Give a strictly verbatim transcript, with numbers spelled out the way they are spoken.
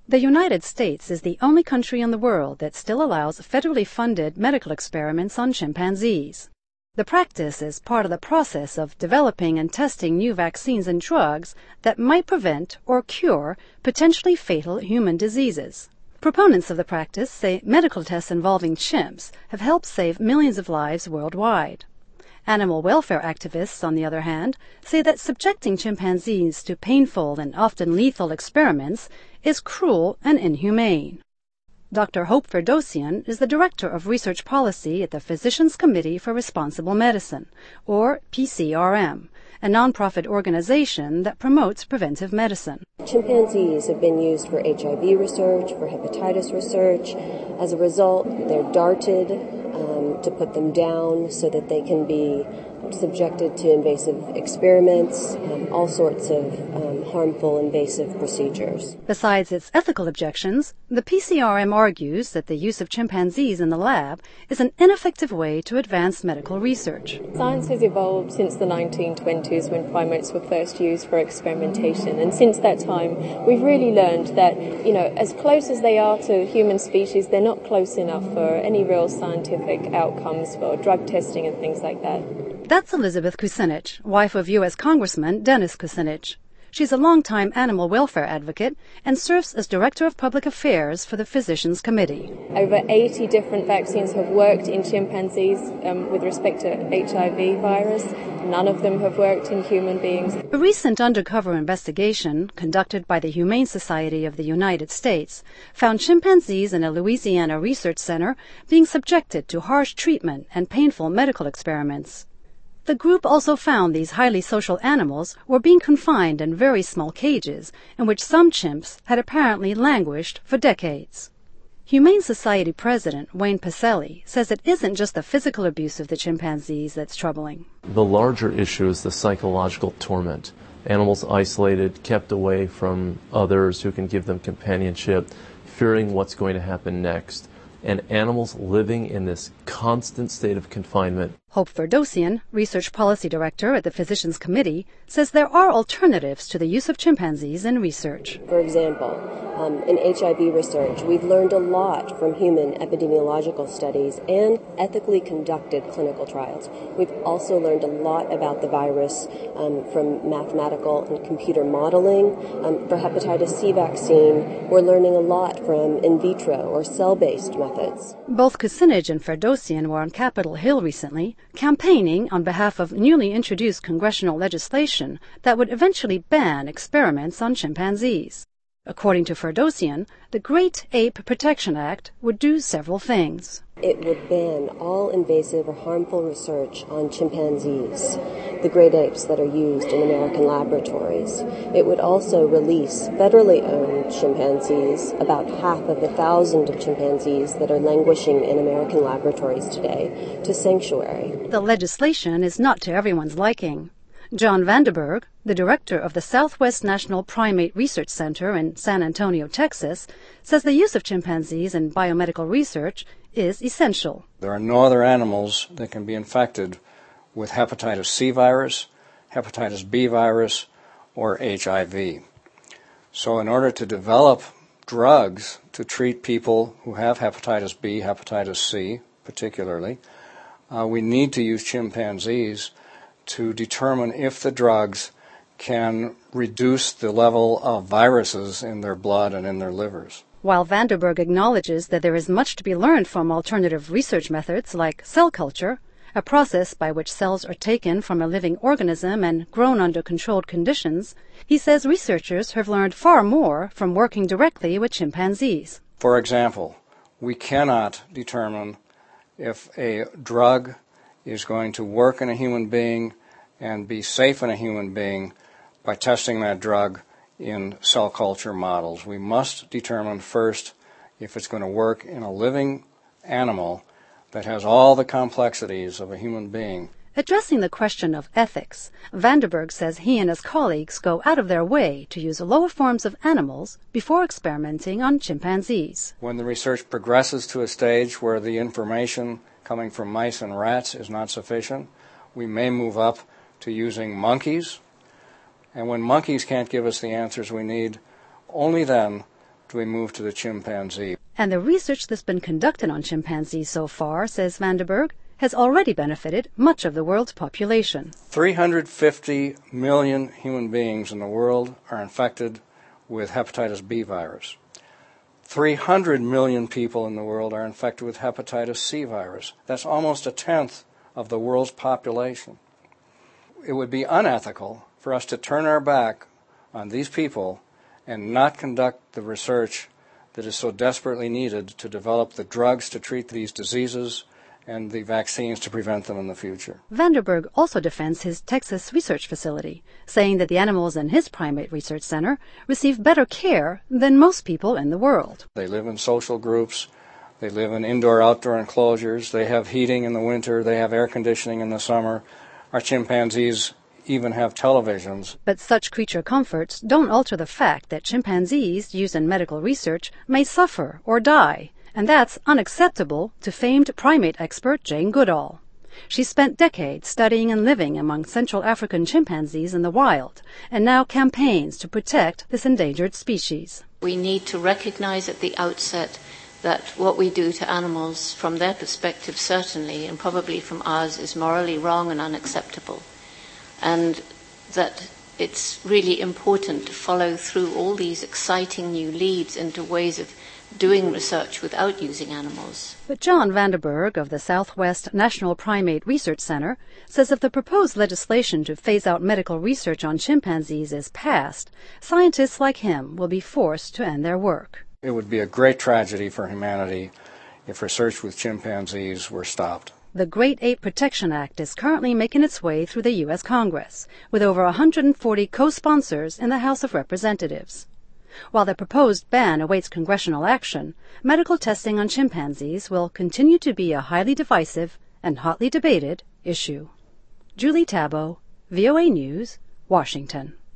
The United States is the only country in the world that still allows federally funded medical experiments on chimpanzees. The practice is part of the process of developing and testing new vaccines and drugs that might prevent or cure potentially fatal human diseases. Proponents of the practice say medical tests involving chimps have helped save millions of lives worldwide. Animal welfare activists, on the other hand, say that subjecting chimpanzees to painful and often lethal experiments is cruel and inhumane. Doctor Hope Ferdowsian is the Director of Research Policy at the Physicians Committee for Responsible Medicine, or P C R M, a nonprofit organization that promotes preventive medicine. Chimpanzees have been used for H I V research, for hepatitis research. As a result, they're darted um, to put them down so that they can be subjected to invasive experiments, um, all sorts of um, harmful invasive procedures. Besides its ethical objections, the P C R M argues that the use of chimpanzees in the lab is an ineffective way to advance medical research. Science has evolved since the nineteen twenties when primates were first used for experimentation, and since that time we've really learned that, you know, as close as they are to human species, they're not close enough for any real scientific outcomes for drug testing and things like that. That's Elizabeth Kucinich, wife of U S Congressman Dennis Kucinich. She's a longtime animal welfare advocate and serves as Director of Public Affairs for the Physicians Committee. Over eighty different vaccines have worked in chimpanzees um, with respect to H I V virus. None of them have worked in human beings. A recent undercover investigation conducted by the Humane Society of the United States found chimpanzees in a Louisiana research center being subjected to harsh treatment and painful medical experiments. The group also found these highly social animals were being confined in very small cages in which some chimps had apparently languished for decades. Humane Society President Wayne Pacelli says it isn't just the physical abuse of the chimpanzees that's troubling. The larger issue is the psychological torment. Animals isolated, kept away from others who can give them companionship, fearing what's going to happen next, and animals living in this constant state of confinement. Hope Ferdowsian, Research Policy Director at the Physicians Committee, says there are alternatives to the use of chimpanzees in research. For example, um, in H I V research, we've learned a lot from human epidemiological studies and ethically conducted clinical trials. We've also learned a lot about the virus um, from mathematical and computer modeling. Um, for hepatitis C vaccine, we're learning a lot from in vitro or cell-based methods. Both Kucinich and Ferdowsian were on Capitol Hill recently, campaigning on behalf of newly introduced congressional legislation that would eventually ban experiments on chimpanzees. According to Ferdowsian, the Great Ape Protection Act would do several things. It would ban all invasive or harmful research on chimpanzees, the great apes that are used in American laboratories. It would also release federally owned chimpanzees, about half of the thousand of chimpanzees that are languishing in American laboratories today, to sanctuary. The legislation is not to everyone's liking. John Vanderburg, the director of the Southwest National Primate Research Center in San Antonio, Texas, says the use of chimpanzees in biomedical research is essential. There are no other animals that can be infected with hepatitis C virus, hepatitis B virus, or H I V. So in order to develop drugs to treat people who have hepatitis B, hepatitis C particularly, uh, we need to use chimpanzees to determine if the drugs can reduce the level of viruses in their blood and in their livers. While Vanderburg acknowledges that there is much to be learned from alternative research methods like cell culture, a process by which cells are taken from a living organism and grown under controlled conditions, he says researchers have learned far more from working directly with chimpanzees. For example, we cannot determine if a drug is going to work in a human being and be safe in a human being by testing that drug in cell culture models. We must determine first if it's going to work in a living animal that has all the complexities of a human being. Addressing the question of ethics, Vanderburg says he and his colleagues go out of their way to use lower forms of animals before experimenting on chimpanzees. When the research progresses to a stage where the information coming from mice and rats is not sufficient, we may move up to using monkeys. And when monkeys can't give us the answers we need, only then do we move to the chimpanzee. And the research that's been conducted on chimpanzees so far, says Vanderburg, has already benefited much of the world's population. three hundred fifty million human beings in the world are infected with hepatitis B virus. three hundred million people in the world are infected with hepatitis C virus. That's almost a tenth of the world's population. It would be unethical for us to turn our back on these people and not conduct the research that is so desperately needed to develop the drugs to treat these diseases and the vaccines to prevent them in the future. Vanderburg also defends his Texas research facility, saying that the animals in his primate research center receive better care than most people in the world. They live in social groups. They live in indoor-outdoor enclosures. They have heating in the winter. They have air conditioning in the summer. Our chimpanzees even have televisions. But such creature comforts don't alter the fact that chimpanzees used in medical research may suffer or die, and that's unacceptable to famed primate expert Jane Goodall. She spent decades studying and living among Central African chimpanzees in the wild, and now campaigns to protect this endangered species. We need to recognize at the outset that what we do to animals, from their perspective certainly, and probably from ours, is morally wrong and unacceptable. And that it's really important to follow through all these exciting new leads into ways of doing research without using animals. But John Vanderburg of the Southwest National Primate Research Center says if the proposed legislation to phase out medical research on chimpanzees is passed, scientists like him will be forced to end their work. It would be a great tragedy for humanity if research with chimpanzees were stopped. The Great Ape Protection Act is currently making its way through the U S Congress, with over one hundred forty co-sponsors in the House of Representatives. While the proposed ban awaits congressional action, medical testing on chimpanzees will continue to be a highly divisive and hotly debated issue. Julie Tabo, V O A News, Washington.